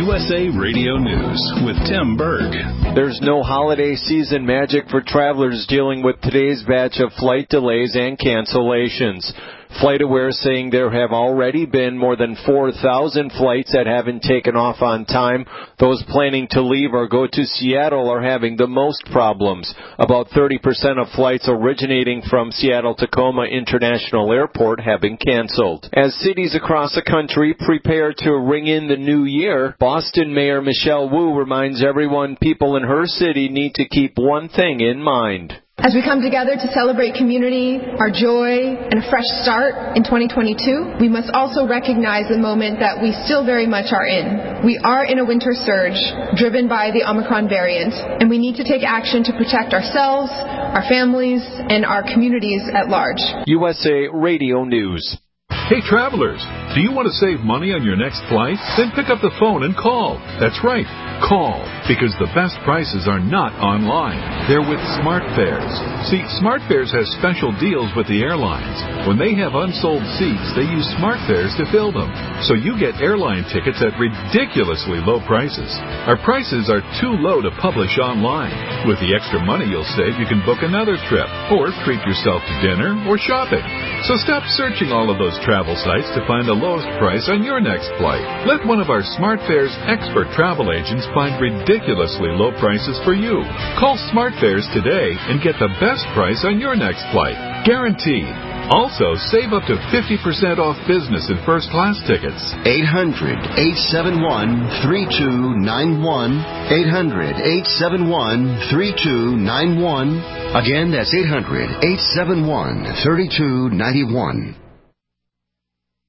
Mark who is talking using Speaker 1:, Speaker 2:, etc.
Speaker 1: USA Radio News with Tim Berg.
Speaker 2: There's no holiday season magic for travelers dealing with today's batch of flight delays and cancellations. FlightAware saying there have already been more than 4,000 flights that haven't taken off on time. Those planning to leave or go to Seattle are having the most problems. About 30% of flights originating from Seattle-Tacoma International Airport have been canceled. As cities across the country prepare to ring in the new year, Boston Mayor Michelle Wu reminds everyone people in her city need to keep one thing in mind.
Speaker 3: As we come together to celebrate community, our joy, and a fresh start in 2022, we must also recognize the moment that we still very much are in. We are in a winter surge driven by the Omicron variant, and we need to take action to protect ourselves, our families, and our communities at large.
Speaker 2: USA Radio News.
Speaker 4: Hey travelers, do you want to save money on your next flight? Then pick up the phone and call. That's right, call, because the best prices are not online. They're with SmartFares. See, SmartFares has special deals with the airlines. When they have unsold seats, they use SmartFares to fill them. So you get airline tickets at ridiculously low prices. Our prices are too low to publish online. With the extra money you'll save, you can book another trip, or treat yourself to dinner or shopping. So stop searching all of those travel sites to find the lowest price on your next flight. Let one of our SmartFares expert travel agents find ridiculously low prices for you. Call SmartFares today and get the best price on your next flight. Guaranteed. Also, save up to 50% off business and first class tickets.
Speaker 5: 800-871-3291. 800-871-3291. Again, that's 800-871-3291.